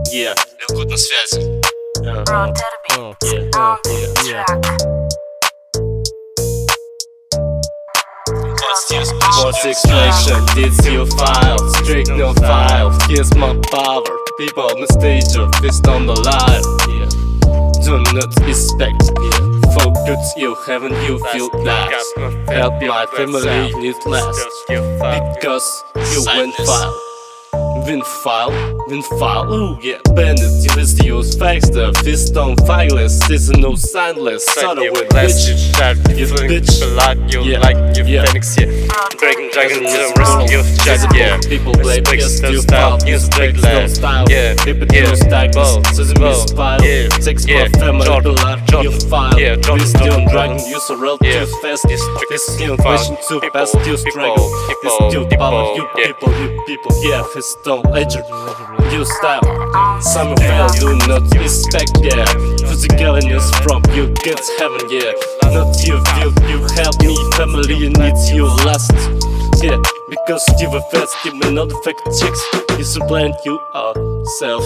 Yeah. Лилгут на связи. What's expression? It's your file, strict no file. Here's my power. People on the stage or fist on the line. Do not expect. Focus you, haven't you feel blessed? Help my family need less. Because you win file. Win file, ooh yeah. Bandit, you just use facts, the fist on fileless. This is no signless, started with bitch. You bitch, you like you Phoenix, yeah. Dragon, terrorist, you just, yeah. People play Speaks you style, you speak no style. yeah. People use tactics, sesame style. Sex for family, blood, you file. This still dragon, use a real too fast. This is new fashion too fast, you struggle. This still power, you people, yeah. Fist on ledger, you style. Some of you do not respect, yeah. Physical news from you get heaven, yeah. Not you feel, you help me, family, you need you last. Yeah, because you were fast, give me not fact checks. You supplant you are self,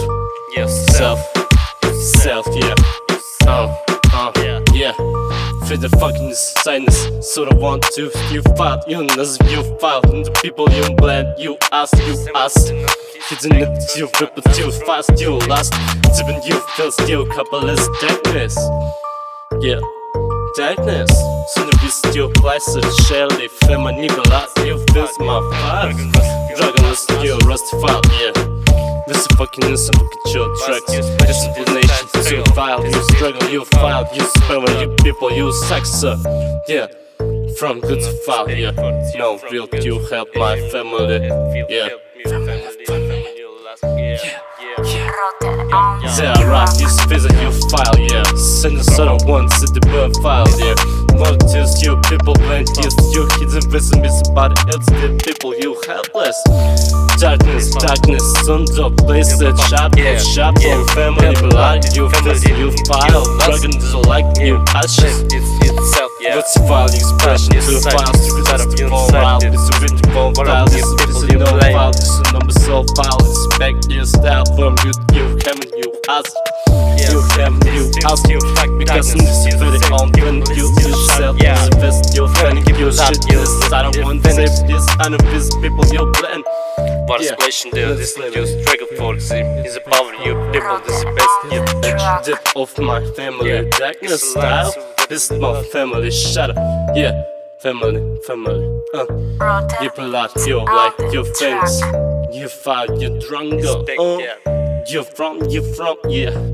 yeah. Yeah. For the fucking sinus, so I want to you file, you file, and the people you blend, you ask. Hidden it, you rip it, you fast, you last. Even you feel still coupleless darkness. Yeah, darkness. Soon to be still place of Shelly, Femini, blood, you feel my fire. Dragonless, you rust file, yeah. This is fucking instant, look at your tracks. Disciplination to file, you struggle, you file, you spell, you people, you sex, yeah. From good to file, yeah. No, real, you help my family, yeah. Yeah, right, you visit your file, yeah. Send a sort of one to the bird file, yeah. Motives, you people, blend, yes, you hidden wisdom is about else, the people, you helpless. Darkness, on the place that sharp, family, blood, you visit your file. Dragon is like new ashes. What's the file expression to the file? Stupid file, it's a written file, this is no file, this is a number so file. Respect your style from you haven't, you ask. You haven't, you ask. Because in this very on when you yourself, it's the best you're finding, give your shit this. I don't want to save this, I know these people you blend. Participation there, this you struggle for, see, is a power, you people, this is the best, yeah. Dip of my family, darkness style. This is my family, shut up, yeah. Family, you blood, you like your friends. You fight, you drunk, you're from, yeah.